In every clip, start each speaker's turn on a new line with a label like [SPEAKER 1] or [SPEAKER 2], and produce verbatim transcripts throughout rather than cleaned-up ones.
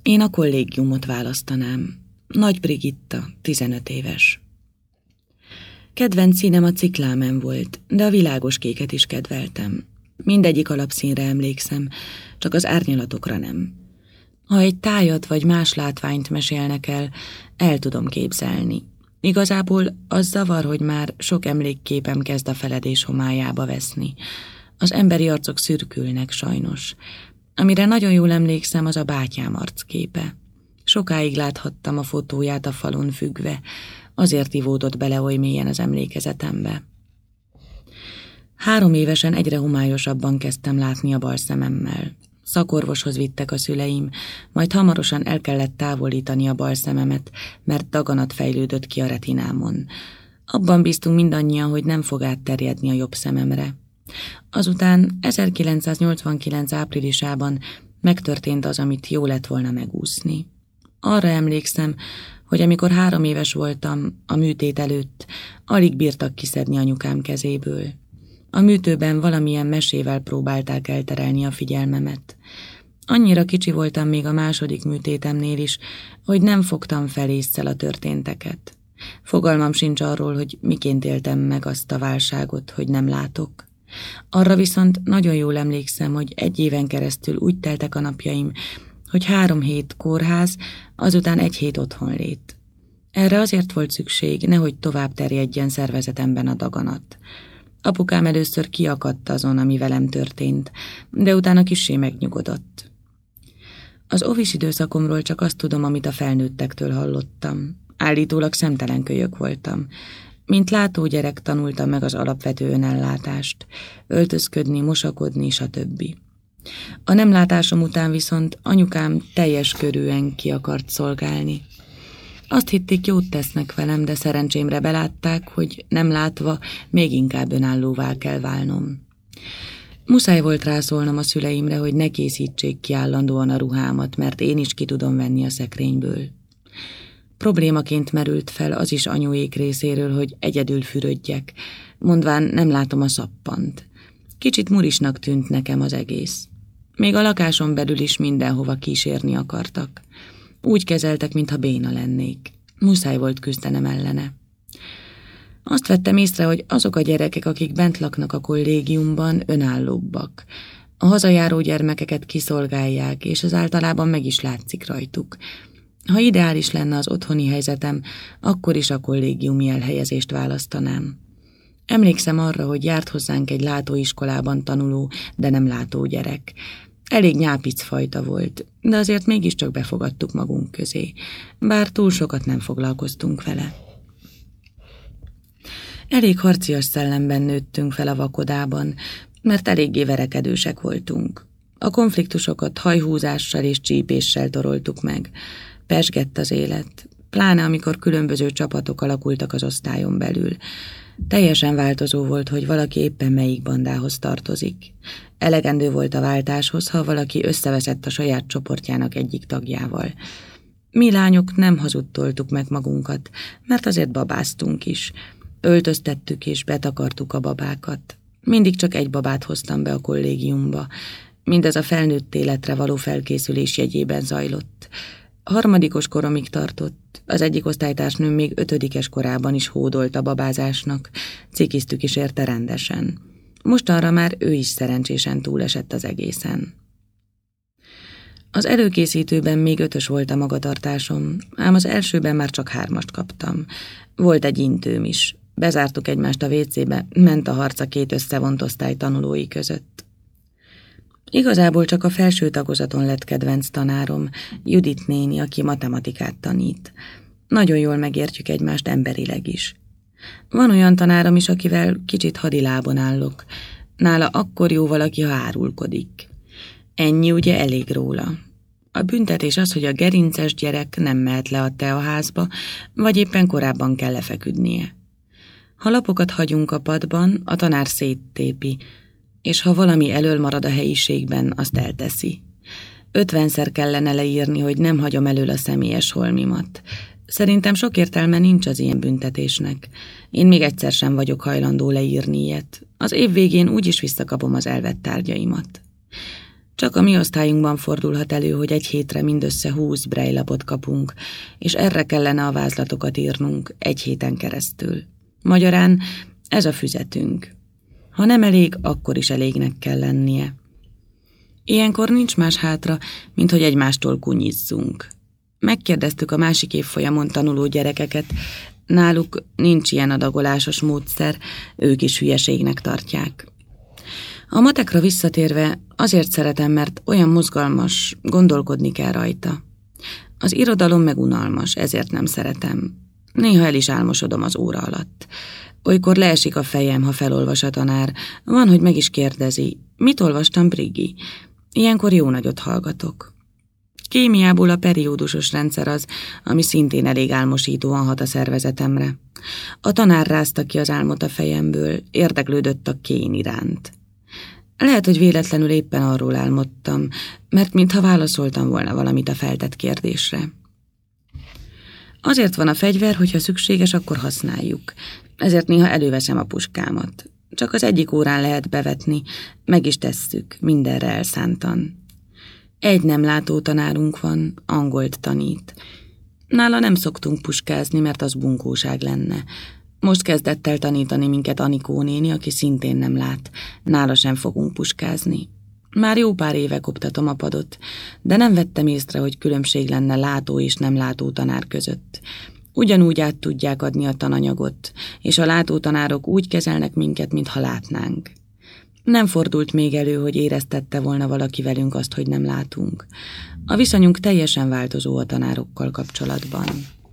[SPEAKER 1] Én a kollégiumot választanám. Nagy Brigitta, tizenöt éves. Kedvenc színem a ciklámen volt, de a világos kéket is kedveltem. Mindegyik alapszínre emlékszem, csak az árnyalatokra nem. Ha egy tájat vagy más látványt mesélnek el, el tudom képzelni. Igazából az zavar, hogy már sok emlékképem kezd a feledés homályába veszni. Az emberi arcok szürkülnek sajnos. Amire nagyon jól emlékszem, az a bátyám arcképe. Sokáig láthattam a fotóját a falon függve, azért ivódott bele oly mélyen az emlékezetembe. Három évesen egyre homályosabban kezdtem látni a bal szememmel. Szakorvoshoz vittek a szüleim, majd hamarosan el kellett távolítani a bal szememet, mert daganat fejlődött ki a retinámon. Abban bíztunk mindannyian, hogy nem fog átterjedni a jobb szememre. Azután ezerkilencszáznyolcvankilenc áprilisában megtörtént az, amit jó lett volna megúszni. Arra emlékszem, hogy amikor három éves voltam, a műtét előtt, alig bírtak kiszedni anyukám kezéből. A műtőben valamilyen mesével próbálták elterelni a figyelmemet. Annyira kicsi voltam még a második műtétemnél is, hogy nem fogtam fel ésszel a történteket. Fogalmam sincs arról, hogy miként éltem meg azt a válságot, hogy nem látok. Arra viszont nagyon jól emlékszem, hogy egy éven keresztül úgy teltek a napjaim, hogy három hét kórház, azután egy hét otthonlét. Erre azért volt szükség, nehogy tovább terjedjen szervezetemben a daganat. Apukám először kiakadt azon, ami velem történt, de utána kissé megnyugodott. Az óvis időszakomról csak azt tudom, amit a felnőttektől hallottam. Állítólag szemtelen kölyök voltam. Mint látógyerek tanultam meg az alapvető önellátást, öltözködni, mosakodni, stb. A nemlátásom után viszont anyukám teljes körűen ki akart szolgálni. Azt hitték, jót tesznek velem, de szerencsémre belátták, hogy nem látva még inkább önállóvá kell válnom. Muszáj volt rászólnom a szüleimre, hogy ne készítsék ki állandóan a ruhámat, mert én is ki tudom venni a szekrényből. Problémaként merült fel az is anyuék részéről, hogy egyedül fürödjek, mondván nem látom a szappant. Kicsit murisnak tűnt nekem az egész. Még a lakáson belül is mindenhova kísérni akartak. Úgy kezeltek, mintha béna lennék. Muszáj volt küzdenem ellene. Azt vettem észre, hogy azok a gyerekek, akik bent laknak a kollégiumban, önállóbbak. A hazajáró gyermekeket kiszolgálják, és az általában meg is látszik rajtuk. Ha ideális lenne az otthoni helyzetem, akkor is a kollégiumi elhelyezést választanám. Emlékszem arra, hogy járt hozzánk egy látóiskolában tanuló, de nem látó gyerek. Elég nyápic fajta volt, de azért mégiscsak befogadtuk magunk közé, bár túl sokat nem foglalkoztunk vele. Elég harcias szellemben nőttünk fel a vakodában, mert eléggé verekedősek voltunk. A konfliktusokat hajhúzással és csípéssel toroltuk meg. Pezsgett az élet, pláne amikor különböző csapatok alakultak az osztályon belül. Teljesen változó volt, hogy valaki éppen melyik bandához tartozik. Elegendő volt a váltáshoz, ha valaki összeveszett a saját csoportjának egyik tagjával. Mi lányok nem hazudtoltuk meg magunkat, mert azért babáztunk is. Öltöztettük és betakartuk a babákat. Mindig csak egy babát hoztam be a kollégiumba. Mindez a felnőtt életre való felkészülés jegyében zajlott. Harmadikos koromig tartott, az egyik osztálytársnőm még ötödikes korában is hódolt a babázásnak, cikiztük is érte rendesen. Mostanra már ő is szerencsésen túlesett az egészen. Az előkészítőben még ötös volt a magatartásom, ám az elsőben már csak hármast kaptam. Volt egy intőm is. Bezártuk egymást a vécébe, ment a harc a két összevont osztály tanulói között. Igazából csak a felső tagozaton lett kedvenc tanárom, Judit néni, aki matematikát tanít. Nagyon jól megértjük egymást emberileg is. Van olyan tanárom is, akivel kicsit hadilábon állok. Nála akkor jó valaki, ha árulkodik. Ennyi ugye elég róla. A büntetés az, hogy a gerinces gyerek nem mehet le a teaházba, vagy éppen korábban kell lefeküdnie. Ha lapokat hagyunk a padban, a tanár széttépi, és ha valami elől marad a helyiségben, azt elteszi. Ötvenszer kellene leírni, hogy nem hagyom elől a személyes holmimat. Szerintem sok értelme nincs az ilyen büntetésnek. Én még egyszer sem vagyok hajlandó leírni ilyet. Az év végén úgyis visszakapom az elvett tárgyaimat. Csak a mi osztályunkban fordulhat elő, hogy egy hétre mindössze húsz brejlapot kapunk, és erre kellene a vázlatokat írnunk egy héten keresztül. Magyarán ez a füzetünk. Ha nem elég, akkor is elégnek kell lennie. Ilyenkor nincs más hátra, mint hogy egymástól kunyizzunk. Megkérdeztük a másik évfolyamon tanuló gyerekeket, náluk nincs ilyen adagolásos módszer, ők is hülyeségnek tartják. A matekra visszatérve azért szeretem, mert olyan mozgalmas, gondolkodni kell rajta. Az irodalom meg unalmas, ezért nem szeretem. Néha el is álmosodom az óra alatt. Olykor leesik a fejem, ha felolvas a tanár. Van, hogy meg is kérdezi, mit olvastam, Brigi? Ilyenkor jó nagyot hallgatok. Kémiából a periódusos rendszer az, ami szintén elég álmosítóan hat a szervezetemre. A tanár rázta ki az álmot a fejemből, érdeklődött a kén iránt. Lehet, hogy véletlenül éppen arról álmodtam, mert mintha válaszoltam volna valamit a feltett kérdésre. Azért van a fegyver, hogyha szükséges, akkor használjuk. Ezért néha előveszem a puskámat. Csak az egyik órán lehet bevetni, meg is tesszük, mindenre elszántan. Egy nem látó tanárunk van, angolt tanít. Nála nem szoktunk puskázni, mert az bunkóság lenne. Most kezdett el tanítani minket Anikó néni, aki szintén nem lát. Nála sem fogunk puskázni. Már jó pár éve koptatom a padot, de nem vettem észre, hogy különbség lenne látó és nem látó tanár között. Ugyanúgy át tudják adni a tananyagot, és a látó tanárok úgy kezelnek minket, mintha látnánk. Nem fordult még elő, hogy éreztette volna valaki velünk azt, hogy nem látunk. A viszonyunk teljesen változó a tanárokkal kapcsolatban.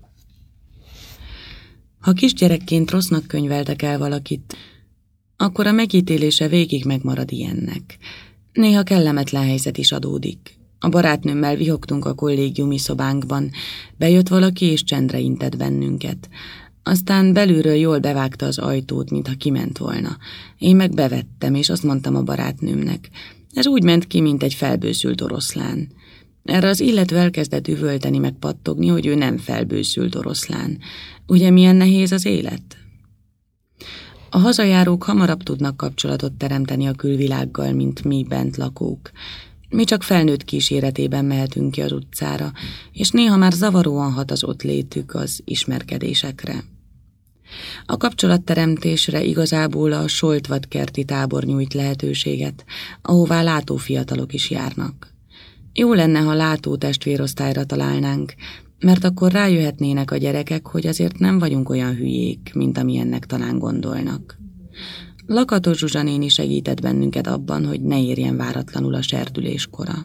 [SPEAKER 1] Ha kisgyerekként rossznak könyveltek el valakit, akkor a megítélése végig megmarad ilyennek. Néha kellemetlen helyzet is adódik. A barátnőmmel vihogtunk a kollégiumi szobánkban, bejött valaki és csendre intett bennünket. Aztán belülről jól bevágta az ajtót, mintha kiment volna. Én meg bevettem, és azt mondtam a barátnőmnek. Ez úgy ment ki, mint egy felbőszült oroszlán. Erre az illető elkezdett üvölteni, meg pattogni, hogy ő nem felbőszült oroszlán. Ugye milyen nehéz az élet? A hazajárók hamarabb tudnak kapcsolatot teremteni a külvilággal, mint mi bent lakók. Mi csak felnőtt kíséretében mehetünk ki az utcára, és néha már zavaróan hat az ott létük az ismerkedésekre. A kapcsolatteremtésre igazából a Soltvad-kerti tábor nyújt lehetőséget, ahová látó fiatalok is járnak. Jó lenne, ha látó testvérosztályra találnánk, mert akkor rájöhetnének a gyerekek, hogy azért nem vagyunk olyan hülyék, mint amilyennek talán gondolnak. Lakatos Zsuzsa néni segített bennünket abban, hogy ne érjen váratlanul a serdüléskora.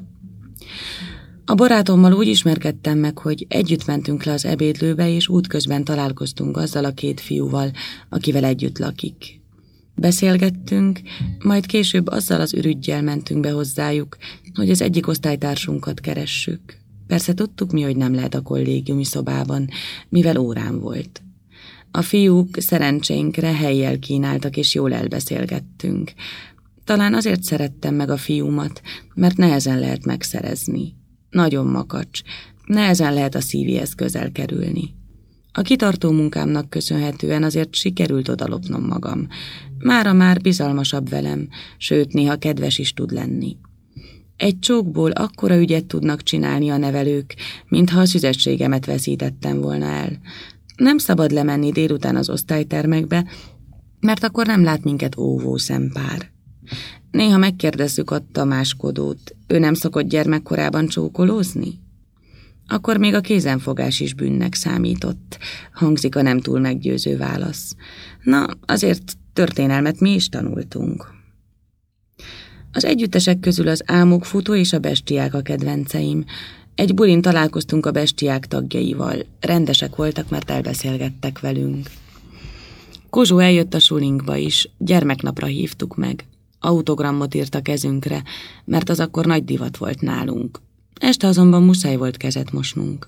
[SPEAKER 1] A barátommal úgy ismerkedtem meg, hogy együtt mentünk le az ebédlőbe, és útközben találkoztunk azzal a két fiúval, akivel együtt lakik. Beszélgettünk, majd később azzal az ürüggyel mentünk be hozzájuk, hogy az egyik osztálytársunkat keressük. Persze tudtuk mi, hogy nem lehet a kollégiumi szobában, mivel órán volt. A fiúk szerencsénkre hellyel kínáltak, és jól elbeszélgettünk. Talán azért szerettem meg a fiúmat, mert nehezen lehet megszerezni. Nagyon makacs, nehezen lehet a szívéhez közel kerülni. A kitartó munkámnak köszönhetően azért sikerült odalopnom magam. Mára már bizalmasabb velem, sőt néha kedves is tud lenni. Egy csókból akkora ügyet tudnak csinálni a nevelők, mintha a szüzességemet veszítettem volna el. Nem szabad lemenni délután az osztálytermekbe, mert akkor nem lát minket óvó szempár. Néha megkérdezzük a Tamáskodót, ő nem szokott gyermekkorában csókolózni? Akkor még a kézenfogás is bűnnek számított, hangzik a nem túl meggyőző válasz. Na, azért történelmet mi is tanultunk. Az együttesek közül az Álmokfutó és a Bestiák a kedvenceim. Egy bulin találkoztunk a Bestiák tagjaival. Rendesek voltak, mert elbeszélgettek velünk. Kozsó eljött a sulinkba is, gyermeknapra hívtuk meg. Autogramot írt a kezünkre, mert az akkor nagy divat volt nálunk. Este azonban muszáj volt kezet mosnunk.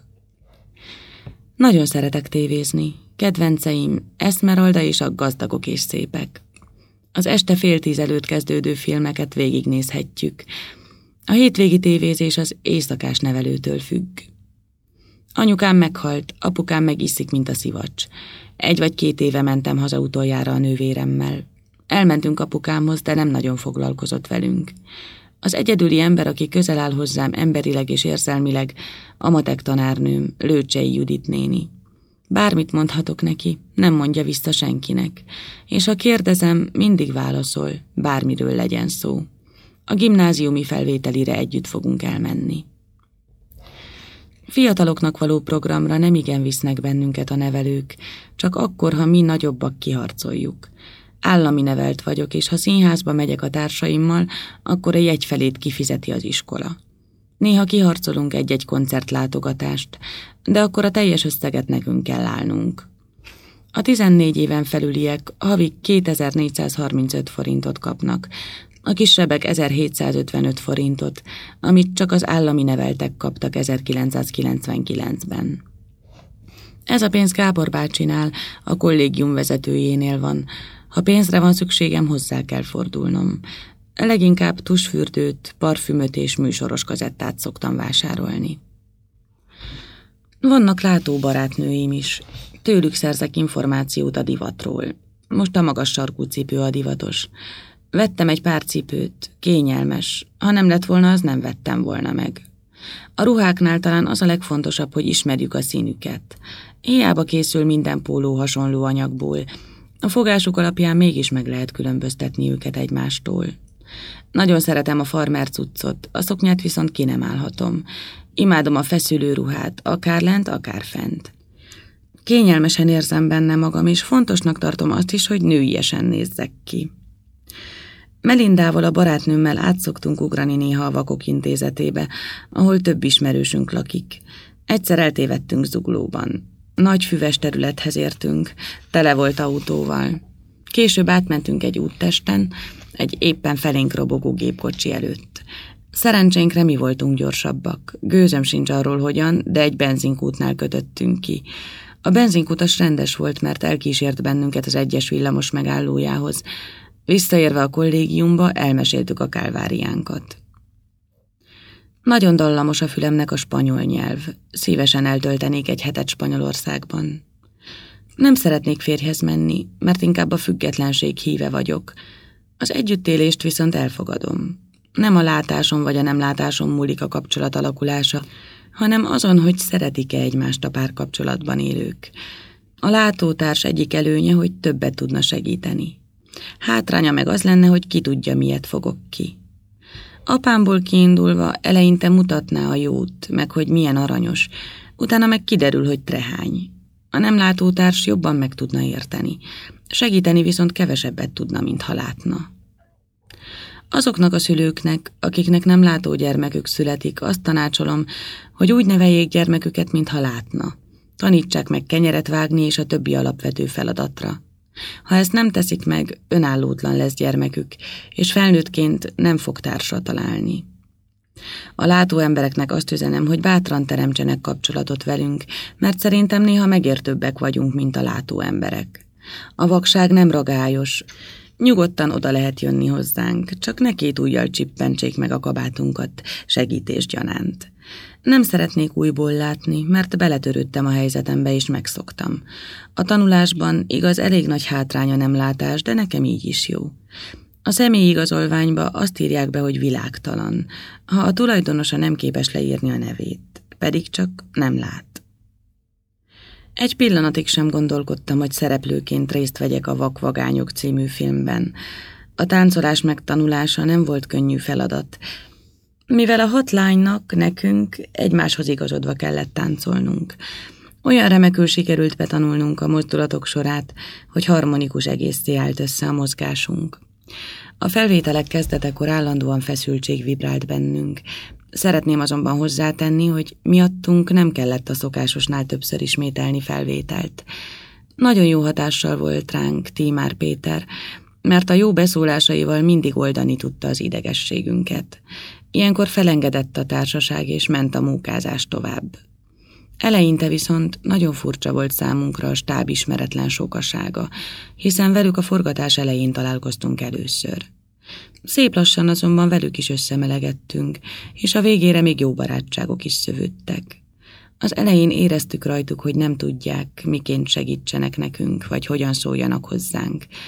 [SPEAKER 1] Nagyon szeretek tévézni. Kedvenceim Eszmeralda és a Gazdagok és szépek. Az este fél tíz előtt kezdődő filmeket végignézhetjük. A hétvégi tévézés az éjszakás nevelőtől függ. Anyukám meghalt, apukám meg iszik, mint a szivacs. Egy vagy két éve mentem haza utoljára a nővéremmel. Elmentünk apukámhoz, de nem nagyon foglalkozott velünk. Az egyedüli ember, aki közel áll hozzám emberileg és érzelmileg, a matek tanárnőm, Lőcsei Judit néni. Bármit mondhatok neki, nem mondja vissza senkinek, és ha kérdezem, mindig válaszol, bármiről legyen szó. A gimnáziumi felvételire együtt fogunk elmenni. Fiataloknak való programra nem igen visznek bennünket a nevelők, csak akkor, ha mi nagyobbak kiharcoljuk. Állami nevelt vagyok, és ha színházba megyek a társaimmal, akkor a jegyfelét kifizeti az iskola. Néha kiharcolunk egy-egy koncertlátogatást, de akkor a teljes összeget nekünk kell állnunk. A tizennégy éven felüliek havi kétezer-négyszázharmincöt forintot kapnak, a kisebbek ezerhétszázötvenöt forintot, amit csak az állami neveltek kaptak ezerkilencszázkilencvenkilencben. Ez a pénz Gábor bácsinál, a kollégium vezetőjénél van. Ha pénzre van szükségem, hozzá kell fordulnom. Leginkább tusfürdőt, parfümöt és műsoros kazettát szoktam vásárolni. Vannak látóbarátnőim is. Tőlük szerzek információt a divatról. Most a magas sarkú cipő a divatos. Vettem egy pár cipőt, kényelmes. Ha nem lett volna, az nem vettem volna meg. A ruháknál talán az a legfontosabb, hogy ismerjük a színüket. Hiába készül minden póló hasonló anyagból. A fogásuk alapján mégis meg lehet különböztetni őket egymástól. Nagyon szeretem a farmer cuccot, a szoknyát viszont ki nem állhatom. Imádom a feszülő ruhát, akár lent, akár fent. Kényelmesen érzem benne magam, és fontosnak tartom azt is, hogy nőiesen nézzek ki. Melindával, a barátnőmmel át szoktunk ugrani néha a Vakok Intézetébe, ahol több ismerősünk lakik. Egyszer eltévedtünk Zuglóban. Nagy füves területhez értünk, tele volt autóval. Később átmentünk egy úttesten, egy éppen felénk robogó gépkocsi előtt. Szerencsénkre mi voltunk gyorsabbak. Gőzöm sincs arról hogyan, de egy benzinkútnál kötöttünk ki. A benzinkutas rendes volt, mert elkísért bennünket az egyes villamos megállójához. Visszaérve a kollégiumba, elmeséltük a kálváriánkat. Nagyon dallamos a fülemnek a spanyol nyelv. Szívesen eltöltenék egy hetet Spanyolországban. Nem szeretnék férjhez menni, mert inkább a függetlenség híve vagyok. Az együttélést viszont elfogadom. Nem a látásom vagy a nem látásom múlik a kapcsolat alakulása, hanem azon, hogy szeretik-e egymást a párkapcsolatban élők. A látótárs egyik előnye, hogy többet tudna segíteni. Hátránya meg az lenne, hogy ki tudja, miért fogok ki. Apámból kiindulva eleinte mutatná a jót, meg hogy milyen aranyos, utána meg kiderül, hogy trehány. A nem látótárs jobban meg tudna érteni, segíteni viszont kevesebbet tudna, mintha látna. Azoknak a szülőknek, akiknek nem látó gyermekük születik, azt tanácsolom, hogy úgy neveljék gyermeküket, mintha látna. Tanítsák meg kenyeret vágni és a többi alapvető feladatra. Ha ezt nem teszik meg, önállótlan lesz gyermekük, és felnőttként nem fog társra találni. A látó embereknek azt üzenem, hogy bátran teremtsenek kapcsolatot velünk, mert szerintem néha megértőbbek vagyunk, mint a látó emberek. A vakság nem ragályos, nyugodtan oda lehet jönni hozzánk, csak ne két ujjal csippentsék meg a kabátunkat segítés gyanánt. Nem szeretnék újból látni, mert beletörődtem a helyzetembe és megszoktam. A tanulásban igaz elég nagy hátránya nem látás, de nekem így is jó. A személyigazolványba azt írják be, hogy világtalan, ha a tulajdonosa nem képes leírni a nevét, pedig csak nem lát. Egy pillanatig sem gondolkodtam, hogy szereplőként részt vegyek a Vakvagányok című filmben. A táncolás megtanulása nem volt könnyű feladat, mivel a hat lánynak, nekünk egymáshoz igazodva kellett táncolnunk. Olyan remekül sikerült betanulnunk a mozdulatok sorát, hogy harmonikus egészé állt össze a mozgásunk. A felvételek kezdetekor állandóan feszültség vibrált bennünk. Szeretném azonban hozzátenni, hogy miattunk nem kellett a szokásosnál többször ismételni felvételt. Nagyon jó hatással volt ránk Tímár Péter, mert a jó beszólásaival mindig oldani tudta az idegességünket. Ilyenkor felengedett a társaság, és ment a mókázás tovább. Eleinte viszont nagyon furcsa volt számunkra a stáb ismeretlen sokasága, hiszen velük a forgatás elején találkoztunk először. Szép lassan azonban velük is összemelegettünk, és a végére még jó barátságok is szövődtek. Az elején éreztük rajtuk, hogy nem tudják, miként segítsenek nekünk, vagy hogyan szóljanak hozzánk.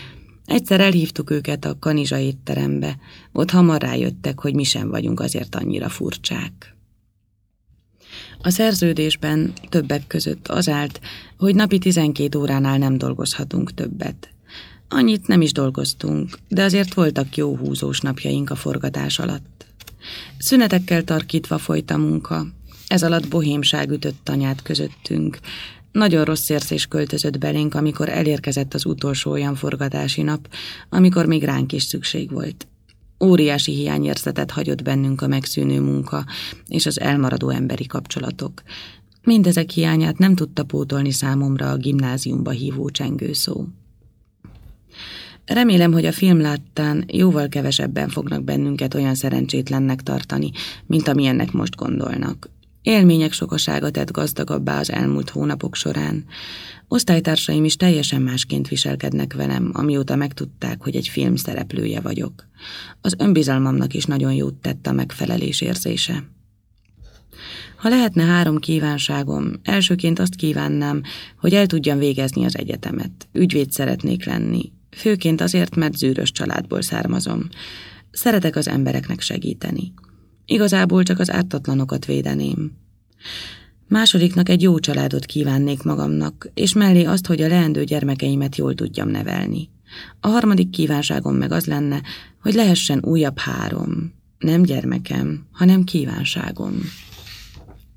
[SPEAKER 1] Egyszer elhívtuk őket a Kanizsa étterembe, ott hamar rájöttek, hogy mi sem vagyunk azért annyira furcsák. A szerződésben többek között az állt, hogy napi tizenkét óránál nem dolgozhatunk többet. Annyit nem is dolgoztunk, de azért voltak jó húzós napjaink a forgatás alatt. Szünetekkel tarkítva folyt a munka, ez alatt bohémság ütött tanyát közöttünk. Nagyon rossz érzés költözött belénk, amikor elérkezett az utolsó olyan forgatási nap, amikor még ránk is szükség volt. Óriási hiányérzetet hagyott bennünk a megszűnő munka és az elmaradó emberi kapcsolatok. Mindezek hiányát nem tudta pótolni számomra a gimnáziumba hívó csengőszó. Remélem, hogy a film láttán jóval kevesebben fognak bennünket olyan szerencsétlennek tartani, mint amilyennek most gondolnak. Élmények sokasága tett gazdagabbá az elmúlt hónapok során. Osztálytársaim is teljesen másként viselkednek velem, amióta megtudták, hogy egy film szereplője vagyok. Az önbizalmamnak is nagyon jót tett a megfelelés érzése. Ha lehetne három kívánságom, elsőként azt kívánnám, hogy el tudjam végezni az egyetemet. Ügyvéd szeretnék lenni. Főként azért, mert zűrös családból származom. Szeretek az embereknek segíteni. Igazából csak az ártatlanokat védeném. Másodiknak egy jó családot kívánnék magamnak, és mellé azt, hogy a leendő gyermekeimet jól tudjam nevelni. A harmadik kívánságom meg az lenne, hogy lehessen újabb három. Nem gyermekem, hanem kívánságom.